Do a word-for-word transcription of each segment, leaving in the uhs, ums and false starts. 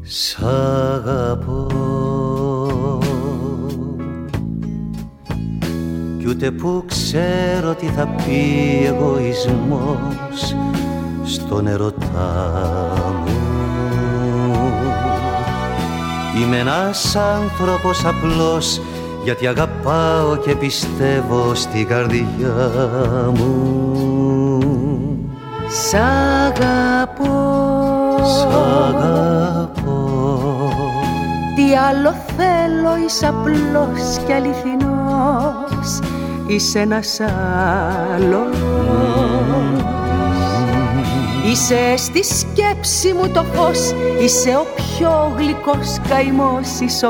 Σ' αγαπώ κι ούτε που ξέρω τι θα πει εγωισμός στον ερωτά μου. Είμαι ένας άνθρωπος απλός γιατί αγαπάω και πιστεύω στην καρδιά μου. Σ' αγαπώ, σ' αγαπώ. Τι άλλο θέλω, είσαι απλός και αληθινός, είσαι ένας άλλος. Είσαι στη σκέψη μου το φως, είσαι ο πιο γλυκός καημός, είσαι ο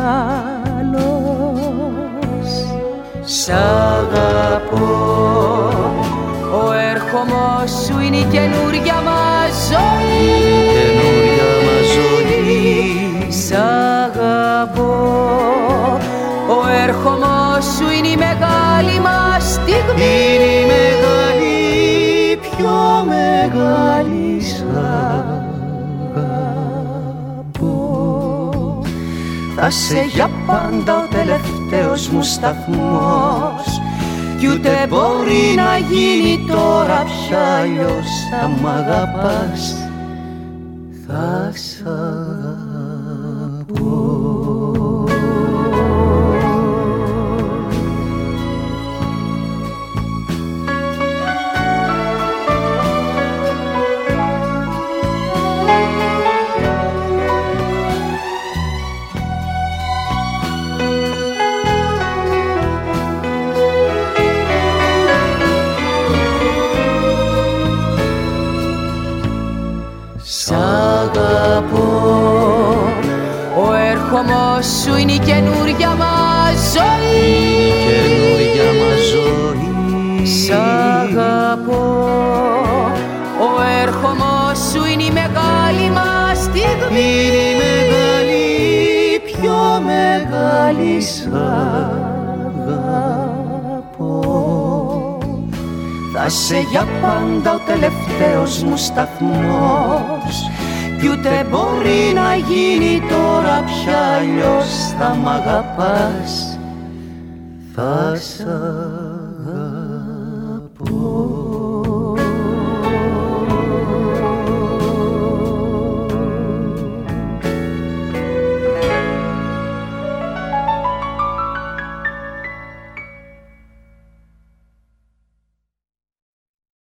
μεγάλος. Σ' αγαπώ, ο έρχομος σου είναι η καινούρια μας ζωή, η καινούρια μας ζωή. Σ' αγαπώ, ο έρχομος σου είναι η μεγάλη μας στιγμή, είναι η μεγάλη, πιο μεγάλη. Σ' αγαπώ, θα σε για πάντα ο τελευταίος μου σταθμός κι ούτε μπορεί να γίνει τώρα πια αλλιώς. Θα μ' αγαπάς, θα σ' αγαπώ. Σ' αγαπώ, ο έρχομος σου είναι η καινούρια μας ζωή, η καινούρια μας ζωή. Σ' αγαπώ, ο έρχομος σου είναι η μεγάλη μας στιγμή, είναι η μεγάλη, πιο μεγάλη. Σ' αγαπώ, θα σε για πάντα ο τελευταίος μου σταθμός κι ούτε μπορεί να γίνει τώρα πια αλλιώς. Θα μ' αγαπάς, θα σ' αγαπώ.